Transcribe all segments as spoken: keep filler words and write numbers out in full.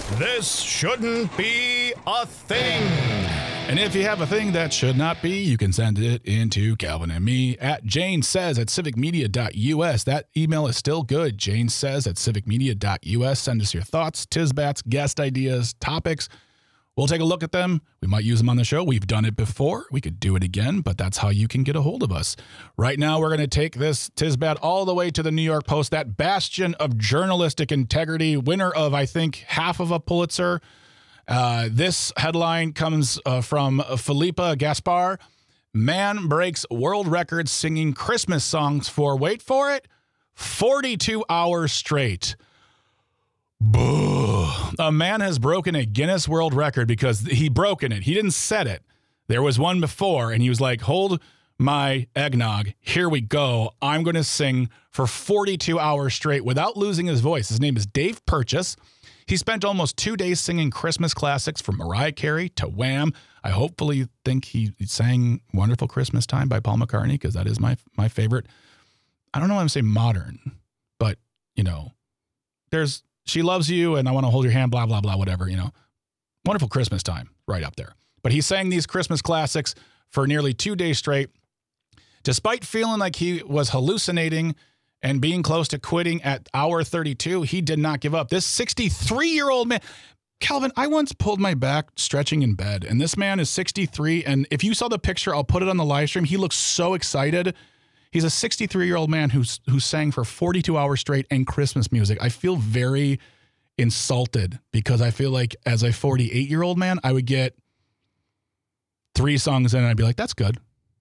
This shouldn't be a thing. And if you have a thing that should not be, you can send it into Calvin and me at Jane Says at civic media dot U S. That email is still good. Jane Says at civic media dot U S. Send us your thoughts, tisbats, guest ideas, topics. We'll take a look at them. We might use them on the show. We've done it before. We could do it again, but that's how you can get a hold of us. Right now, we're going to take this tisbat all the way to the New York Post, that bastion of journalistic integrity, winner of, I think, half of a Pulitzer. Uh, this headline comes uh, from Philippa Gaspar. Man breaks world record singing Christmas songs for, wait for it, forty-two hours straight. Boo. A man has broken a Guinness World Record because he broken it. He didn't set it. There was one before, and he was like, hold my eggnog. Here we go. I'm going to sing for forty-two hours straight without losing his voice. His name is Dave Purchase. He spent almost two days singing Christmas classics from Mariah Carey to Wham. I hopefully think he sang Wonderful Christmas Time by Paul McCartney, because that is my my favorite. I don't know why I'm saying modern, but, you know, there's She Loves You and I Want to Hold Your Hand, blah, blah, blah, whatever, you know. Wonderful Christmas Time, right up there. But he sang these Christmas classics for nearly two days straight. Despite feeling like he was hallucinating and being close to quitting at hour thirty-two, he did not give up. This sixty-three-year-old man, Calvin, I once pulled my back stretching in bed, and this man is sixty-three, and if you saw the picture, I'll put it on the live stream. He looks so excited. He's a sixty-three-year-old man who's who sang for forty-two hours straight and Christmas music. I feel very insulted because I feel like as a forty-eight-year-old man, I would get three songs in and I'd be like, that's good.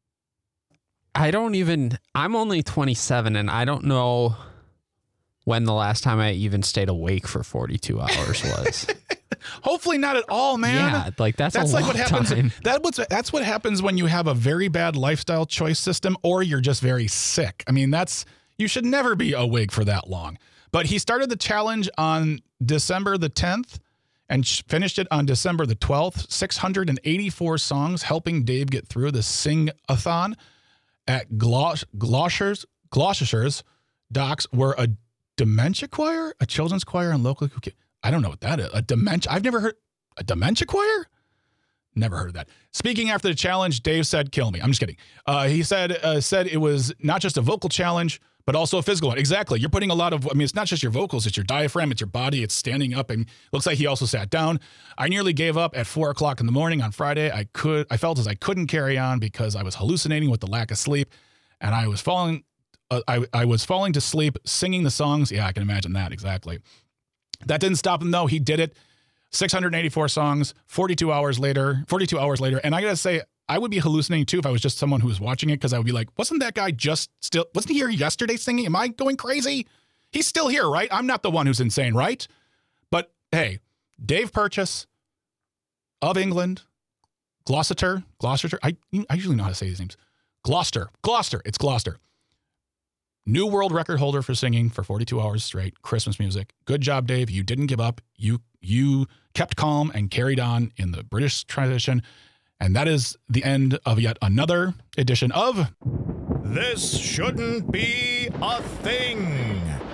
I don't even, I'm only twenty-seven and I don't know when the last time I even stayed awake for forty-two hours was. Hopefully not at all, man. Yeah, like that's, that's a like long what happens. time. That what's that's what happens when you have a very bad lifestyle choice system, or you're just very sick. I mean, that's you should never be awake for that long. But he started the challenge on December the tenth and finished it on December the twelfth. six hundred eighty-four songs, helping Dave get through the sing-a-thon at Glos- Gloucester's Gloucester's Docks, where a dementia choir, a children's choir, and local. I don't know what that is. A dementia. I've never heard a dementia choir. Never heard of that. Speaking after the challenge, Dave said, "Kill me." I'm just kidding. Uh, he said uh, said it was not just a vocal challenge, but also a physical one. Exactly. You're putting a lot of. I mean, it's not just your vocals. It's your diaphragm. It's your body. It's standing up. And looks like he also sat down. I nearly gave up at four o'clock in the morning on Friday. I could. I felt as I couldn't carry on because I was hallucinating with the lack of sleep, and I was falling. Uh, I I was falling to sleep singing the songs. Yeah, I can imagine that exactly. That didn't stop him though. He did it. six hundred eighty-four songs, forty-two hours later, forty-two hours later. And I got to say, I would be hallucinating too if I was just someone who was watching it, because I would be like, wasn't that guy just still, wasn't he here yesterday singing? Am I going crazy? He's still here, right? I'm not the one who's insane, right? But hey, Dave Purchase of England, Gloucester, Gloucester. I, I usually know how to say these names. Gloucester, Gloucester, it's Gloucester. New world record holder for singing for forty-two hours straight, Christmas music. Good job, Dave. You didn't give up. You you kept calm and carried on in the British tradition. And that is the end of yet another edition of This Shouldn't Be a Thing.